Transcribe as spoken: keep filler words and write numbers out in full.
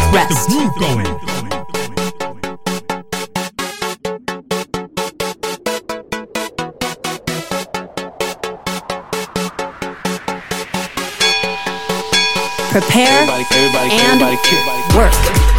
rest. The groove going. Prepare everybody, everybody, and everybody, everybody. work.